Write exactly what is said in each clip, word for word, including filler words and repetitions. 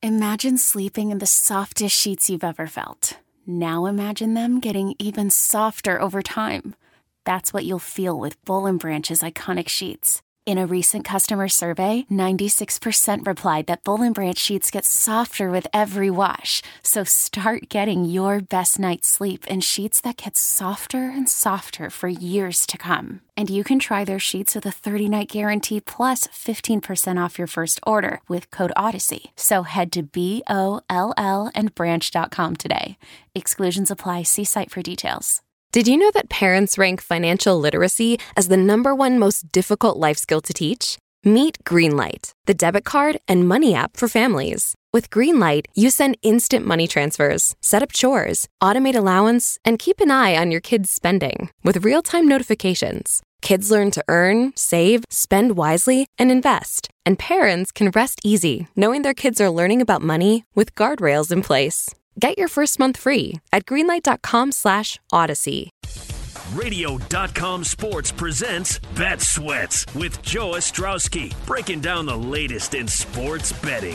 Imagine sleeping in the softest sheets you've ever felt. Now imagine them getting even softer over time. That's what you'll feel with Boll and Branch's iconic sheets. In a recent customer survey, ninety-six percent replied that Boll and Branch sheets get softer with every wash. So start getting your best night's sleep in sheets that get softer and softer for years to come. And you can try their sheets with a thirty-night guarantee plus fifteen percent off your first order with code Odyssey. So head to B O L L and branch dot com today. Exclusions apply. See site for details. Did you know that parents rank financial literacy as the number one most difficult life skill to teach? Meet Greenlight, the debit card and money app for families. With Greenlight, you send instant money transfers, set up chores, automate allowance, and keep an eye on your kids' spending with real-time notifications. Kids learn to earn, save, spend wisely, and invest. And parents can rest easy knowing their kids are learning about money with guardrails in place. Get your first month free at greenlight.com slash odyssey. radio dot com Sports presents Bet Sweats with Joe Ostrowski, breaking down the latest in sports betting.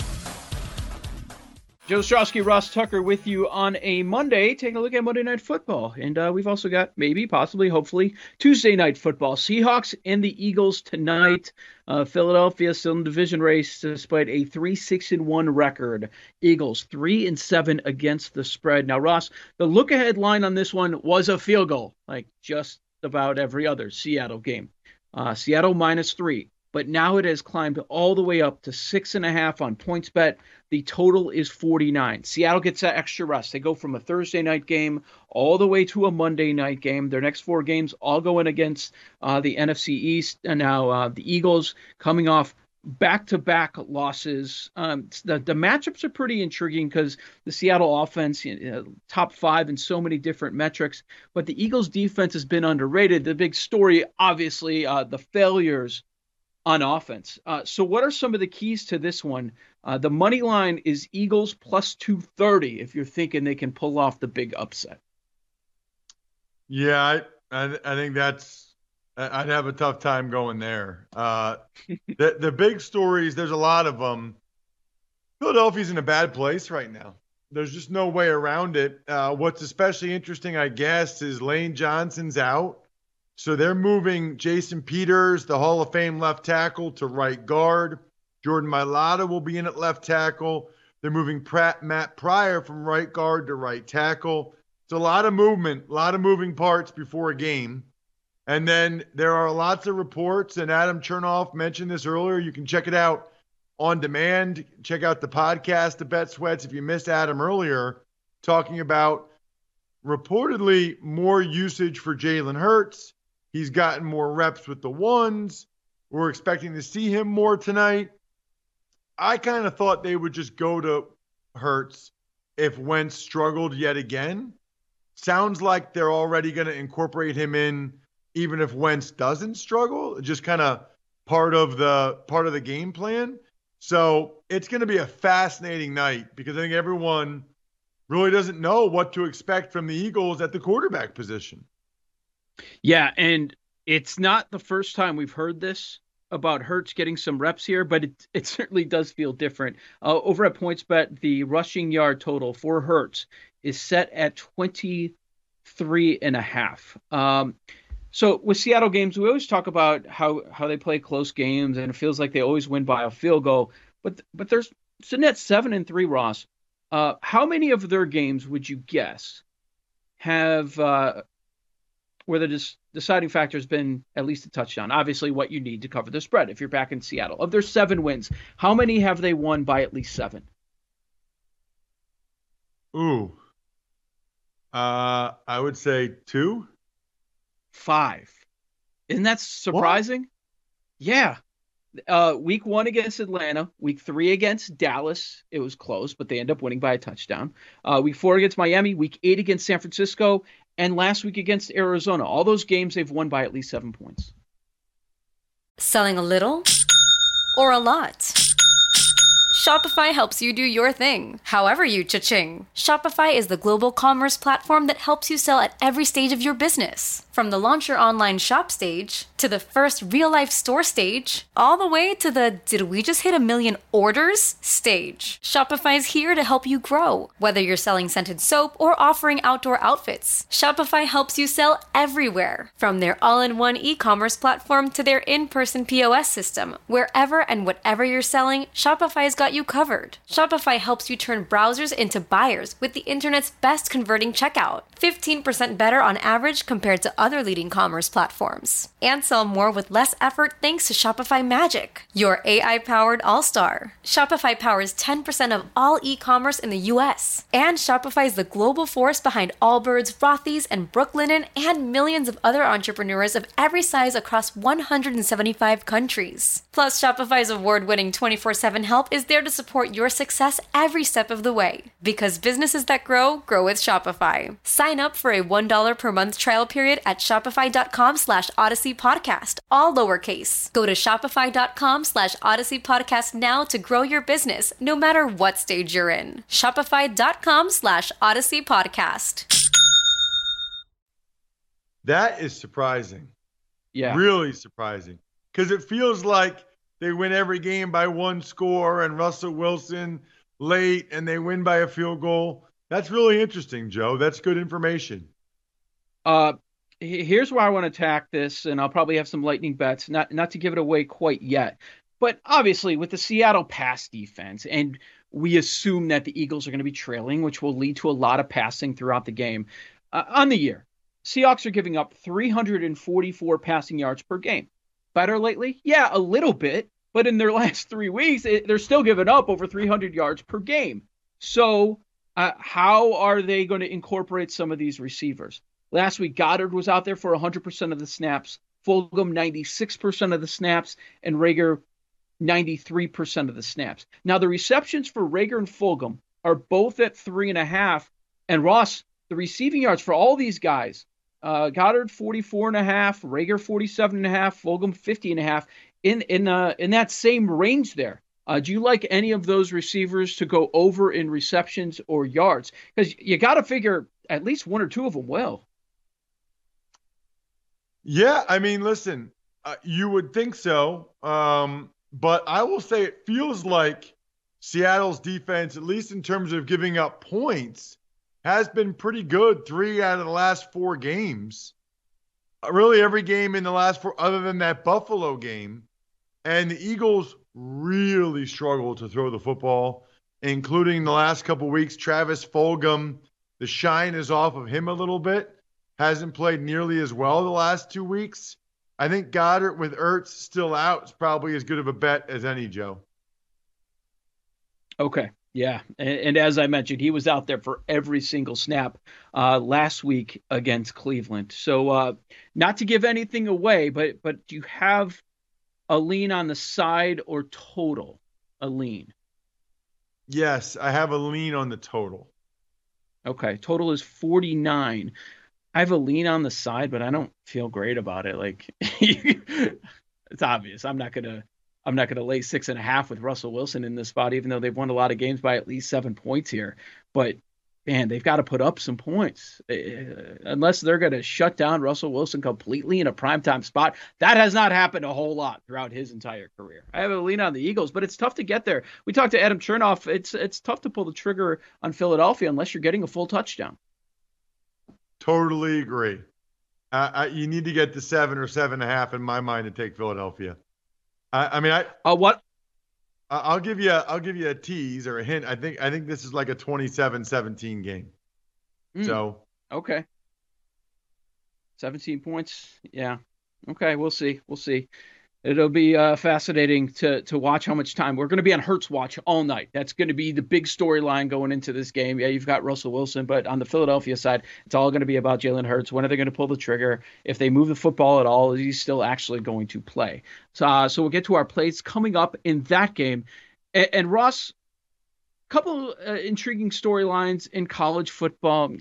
Joe Ostrowski, Ross Tucker with you on a Monday, taking a look at Monday Night Football. And uh, we've also got maybe, possibly, hopefully, Tuesday Night Football. Seahawks and the Eagles tonight. Uh, Philadelphia still in the division race despite a three six and one record. Eagles three and seven against the spread. Now, Ross, the look-ahead line on this one was a field goal, like just about every other Seattle game. Uh, Seattle minus three. But now it has climbed all the way up to six and a half on PointsBet. The total is forty-nine. Seattle gets that extra rest. They go from a Thursday night game all the way to a Monday night game. Their next four games all going against uh, the N F C East. And now uh, the Eagles coming off back-to-back losses. Um, the, the matchups are pretty intriguing because the Seattle offense, you know, top five in so many different metrics. But the Eagles defense has been underrated. The big story, obviously, uh, the failures on offense. Uh, so what are some of the keys to this one? Uh, the money line is Eagles plus two thirty if you're thinking they can pull off the big upset. Yeah, I I, I think that's – I'd have a tough time going there. Uh, the, the big stories, there's a lot of them. Philadelphia's in a bad place right now. There's just no way around it. Uh, what's especially interesting, I guess, is Lane Johnson's out. So they're moving Jason Peters, the Hall of Fame left tackle, to right guard. Jordan Mailata will be in at left tackle. They're moving Pratt, Matt Pryor from right guard to right tackle. It's a lot of movement, a lot of moving parts before a game. And then there are lots of reports, and Adam Chernoff mentioned this earlier. You can check it out on demand. Check out the podcast, The Bet Sweats, if you missed Adam earlier, talking about reportedly more usage for Jalen Hurts. He's gotten more reps with the ones. We're expecting to see him more tonight. I kind of thought they would just go to Hurts if Wentz struggled yet again. Sounds like they're already going to incorporate him in even if Wentz doesn't struggle, just kind of part of the part of the game plan. So it's going to be a fascinating night because I think everyone really doesn't know what to expect from the Eagles at the quarterback position. Yeah, and it's not the first time we've heard this about Hurts getting some reps here, but it it certainly does feel different. Uh, over at PointsBet, the rushing yard total for Hurts is set at twenty-three and a half. Um, so with Seattle games, we always talk about how, how they play close games, and it feels like they always win by a field goal. But but there's sitting at seven and three, Ross. Uh, how many of their games would you guess have uh, where the des- deciding factor has been at least a touchdown? Obviously, what you need to cover the spread if you're back in Seattle. Of their seven wins, how many have they won by at least seven? Ooh. Uh, I would say two. Five. Isn't that surprising? What? Yeah. Uh, week one against Atlanta. Week three against Dallas. It was close, but they end up winning by a touchdown. Uh, week four against Miami. Week eight against San Francisco. And last week against Arizona. All those games they've won by at least seven points. Selling a little or a lot? Shopify helps you do your thing, however you cha-ching. Shopify is the global commerce platform that helps you sell at every stage of your business. From the launch your online shop stage, to the first real-life store stage, all the way to the did we just hit a million orders stage. Shopify's here to help you grow. Whether you're selling scented soap or offering outdoor outfits, Shopify helps you sell everywhere. From their all-in-one e-commerce platform to their in-person P O S system, wherever and whatever you're selling, Shopify's got you covered. Shopify helps you turn browsers into buyers with the internet's best converting checkout. fifteen percent better on average compared to other leading commerce platforms. And sell more with less effort thanks to Shopify Magic, your A I-powered all-star. Shopify powers ten percent of all e-commerce in the U S. And Shopify is the global force behind Allbirds, Rothy's, and Brooklinen, and millions of other entrepreneurs of every size across one hundred seventy-five countries. Plus, Shopify's award-winning twenty-four seven help is there to support your success every step of the way. Because businesses that grow, grow with Shopify. Sign up for a one dollar per month trial period at shopify.com slash Odyssey Podcast, all lowercase. Go to shopify.com slash Odyssey Podcast now to grow your business, no matter what stage you're in. Shopify.com slash Odyssey Podcast. That is surprising. Yeah. Really surprising. Because it feels like they win every game by one score and Russell Wilson late and they win by a field goal. That's really interesting, Joe. That's good information. Uh, here's where I want to attack this, and I'll probably have some lightning bets, not not to give it away quite yet. But obviously, with the Seattle pass defense, and we assume that the Eagles are going to be trailing, which will lead to a lot of passing throughout the game. Uh, on the year, Seahawks are giving up three hundred forty-four passing yards per game. Better lately? Yeah, a little bit. But in their last three weeks, it, they're still giving up over three hundred yards per game. So uh, how are they going to incorporate some of these receivers? Last week, Goddard was out there for one hundred percent of the snaps, Fulgham ninety-six percent of the snaps, and Reagor ninety-three percent of the snaps. Now, the receptions for Reagor and Fulgham are both at three and a half. And Ross, the receiving yards for all these guys, uh, Goddard forty-four and a half, Reagor forty-seven and a half, Fulgham fifty and a half, in in uh, in that same range there. Uh, do you like any of those receivers to go over in receptions or yards? Because you got to figure at least one or two of them will. Yeah, I mean, listen, uh, you would think so. Um, but I will say it feels like Seattle's defense, at least in terms of giving up points, has been pretty good three out of the last four games. Uh, really every game in the last four, other than that Buffalo game. And the Eagles really struggled to throw the football, including the last couple weeks. Travis Fulgham, the shine is off of him a little bit. Hasn't played nearly as well the last two weeks. I think Goddard with Ertz still out is probably as good of a bet as any, Joe. Okay, yeah. And, and as I mentioned, he was out there for every single snap uh, last week against Cleveland. So uh, not to give anything away, but but do you have a lean on the side or total? A lean? Yes, I have a lean on the total. Okay, total is forty-nine. I have a lean on the side, but I don't feel great about it. Like it's obvious. I'm not gonna I'm not gonna lay six and a half with Russell Wilson in this spot, even though they've won a lot of games by at least seven points here. But man, they've got to put up some points. Uh, unless they're going to shut down Russell Wilson completely in a primetime spot. That has not happened a whole lot throughout his entire career. I have a lean on the Eagles, but it's tough to get there. We talked to Adam Chernoff. It's it's tough to pull the trigger on Philadelphia unless you're getting a full touchdown. Totally agree. Uh, I, you need to get to seven or seven and a half in my mind to take Philadelphia. I, I mean, I uh, what? I'll give you a, I'll give you a tease or a hint. I think I think this is like a twenty-seven seventeen game. Mm. So okay, seventeen points. Yeah. Okay, we'll see. We'll see. It'll be uh, fascinating to to watch how much time. We're going to be on Hurts watch all night. That's going to be the big storyline going into this game. Yeah, you've got Russell Wilson, but on the Philadelphia side, it's all going to be about Jalen Hurts. When are they going to pull the trigger? If they move the football at all, is he still actually going to play? So, uh, so we'll get to our plays coming up in that game. And, and Ross, a couple uh, intriguing storylines in college football. You know,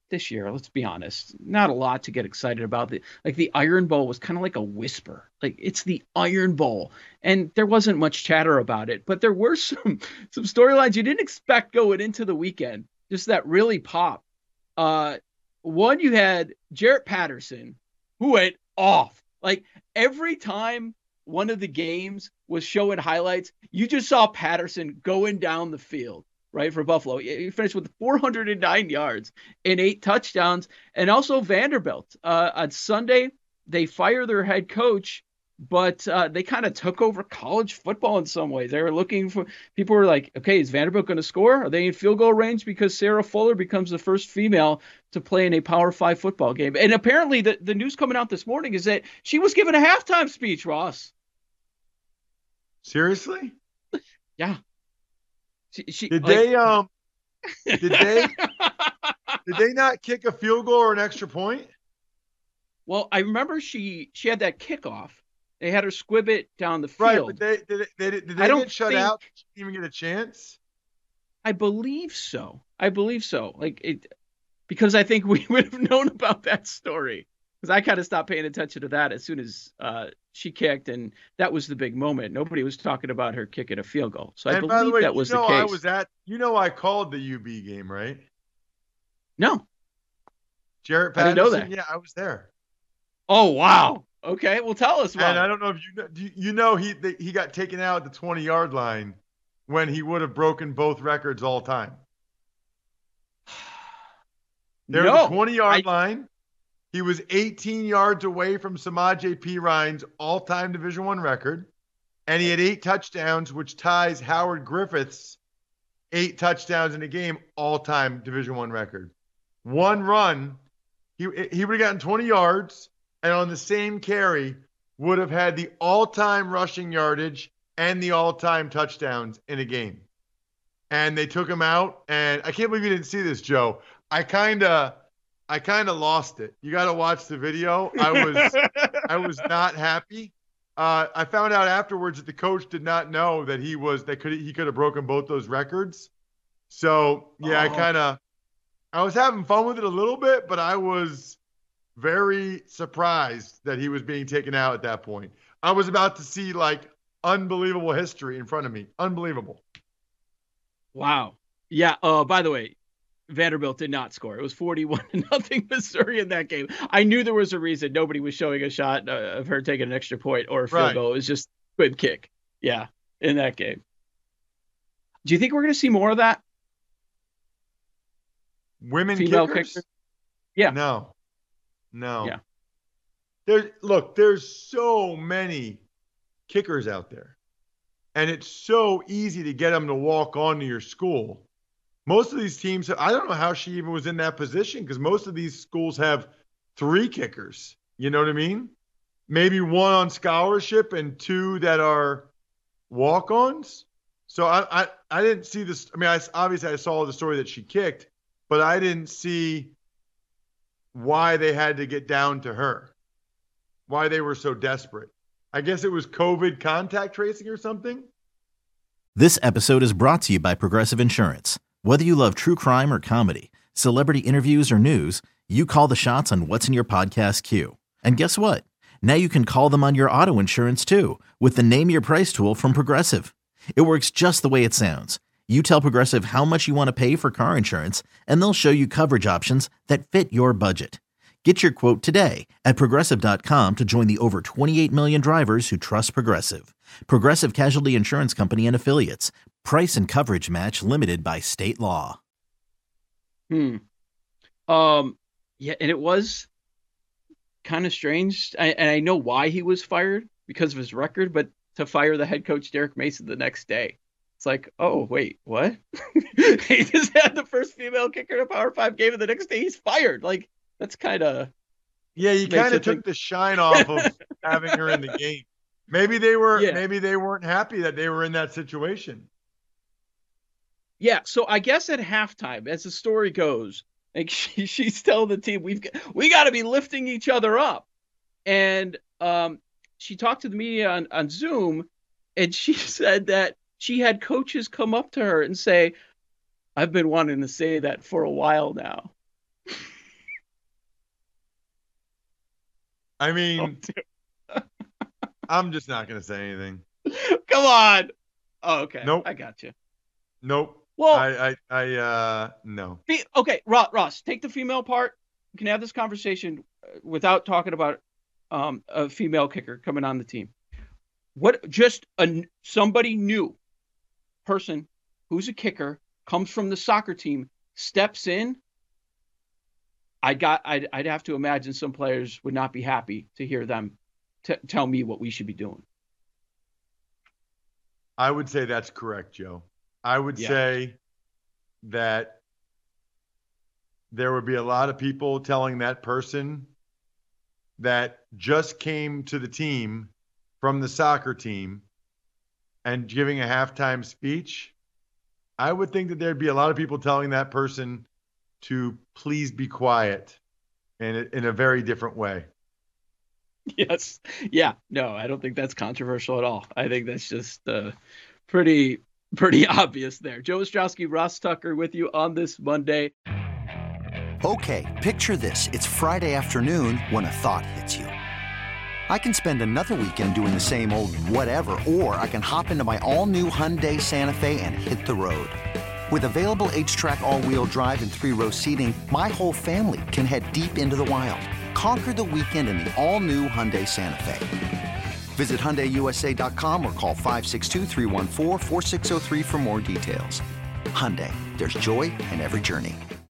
this year, let's be honest, not a lot to get excited about. The, like the Iron Bowl was kind of like a whisper. Like it's the Iron Bowl, and there wasn't much chatter about it, but there were some some storylines you didn't expect going into the weekend, just that really popped. Uh, one, you had Jarrett Patterson, who went off. Like every time one of the games was showing highlights, you just saw Patterson going down the field. Right, for Buffalo. He finished with four hundred nine yards and eight touchdowns. And also Vanderbilt. Uh, on Sunday, they fire their head coach, but uh, they kind of took over college football in some ways. They were looking for, people were like, okay, is Vanderbilt going to score? Are they in field goal range? Because Sarah Fuller becomes the first female to play in a Power Five football game. And apparently the, the news coming out this morning is that she was given a halftime speech, Ross. Seriously? Yeah. She, she, did like, they um did they did they not kick a field goal or an extra point? Well, I remember she she had that kickoff. They had her squib it down the field. Right, but they did they, did they I don't get shut think, out? Did she even get a chance? I believe so. I believe so. Like it, because I think we would have known about that story. Because I kind of stopped paying attention to that as soon as uh, she kicked, and that was the big moment. Nobody was talking about her kicking a field goal. So I and believe by the way, that was you know the case. I was at, you know, I called the U B game, right? No. Jarrett Patterson. I didn't know that. Yeah, I was there. Oh wow. Okay, well tell us about And it. I don't know if you know, you, you know he they, he got taken out at the twenty yard line when he would have broken both records all time. There no, was a twenty yard I, line. He was eighteen yards away from Samaje Perine's all-time Division One record, and he had eight touchdowns, which ties Howard Griffith's eight touchdowns in a game all-time Division One record. One run, he he would have gotten twenty yards, and on the same carry would have had the all-time rushing yardage and the all-time touchdowns in a game. And they took him out, and I can't believe you didn't see this, Joe. I kind of. I kind of lost it. You got to watch the video. I was I was not happy. Uh, I found out afterwards that the coach did not know that he was that could he could have broken both those records. So yeah, oh. I kind of I was having fun with it a little bit, but I was very surprised that he was being taken out at that point. I was about to see like unbelievable history in front of me. Unbelievable. Wow. Yeah. Uh, by the way, Vanderbilt did not score. It was forty-one to nothing Missouri in that game. I knew there was a reason nobody was showing a shot uh, of her taking an extra point or a field right. goal. It was just good kick. Yeah, in that game. Do you think we're going to see more of that? Women Female kickers? kickers? Yeah. No. No. Yeah. There. Look, there's so many kickers out there, and it's so easy to get them to walk on to your school. Most of these teams, I don't know how she even was in that position because most of these schools have three kickers. You know what I mean? Maybe one on scholarship and two that are walk-ons. So I, I, I didn't see this. I mean, I, obviously I saw the story that she kicked, but I didn't see why they had to get down to her, why they were so desperate. I guess it was COVID contact tracing or something. This episode is brought to you by Progressive Insurance. Whether you love true crime or comedy, celebrity interviews or news, you call the shots on what's in your podcast queue. And guess what? Now you can call them on your auto insurance too with the Name Your Price tool from Progressive. It works just the way it sounds. You tell Progressive how much you want to pay for car insurance, and they'll show you coverage options that fit your budget. Get your quote today at Progressive dot com to join the over twenty-eight million drivers who trust Progressive. Progressive Casualty Insurance Company and Affiliates. Price and coverage match limited by state law. Hmm. Um. Yeah, and it was kind of strange. I, and I know why he was fired because of his record, but to fire the head coach Derek Mason the next day, it's like, oh wait, what? He just had the first female kicker in a Power Five game, and the next day he's fired. Like that's kind of. Yeah, you kind of took think... the shine off of having her in the game. Maybe they were. Yeah. Maybe they weren't happy that they were in that situation. Yeah, so I guess at halftime, as the story goes, like she, she's telling the team, we've we got to be lifting each other up, and um, she talked to the media on, on Zoom, and she said that she had coaches come up to her and say, "I've been wanting to say that for a while now." I mean, I'm just not going to say anything. Come on. Oh, okay. Nope. I got you. Nope. Well, I, I, I, uh, no. Be, okay, Ross, Ross, take the female part. We can have this conversation without talking about um, a female kicker coming on the team. What? Just a somebody new person who's a kicker comes from the soccer team, steps in. I got. I'd, I'd have to imagine some players would not be happy to hear them t- tell me what we should be doing. I would say that's correct, Joe. I would Yeah. say that there would be a lot of people telling that person that just came to the team from the soccer team and giving a halftime speech. I would think that there'd be a lot of people telling that person to please be quiet in a, in a very different way. Yes. Yeah. No, I don't think that's controversial at all. I think that's just uh, pretty, pretty obvious there. Joe Ostrowski, Ross Tucker with you on this Monday. Okay, picture this. It's Friday afternoon when a thought hits you. I can spend another weekend doing the same old whatever, or I can hop into my all-new Hyundai Santa Fe and hit the road. With available H-Track all-wheel drive and three-row seating, my whole family can head deep into the wild. Conquer the weekend in the all-new Hyundai Santa Fe. Visit Hyundai U S A dot com or call five six two, three one four, four six zero three for more details. Hyundai, there's joy in every journey.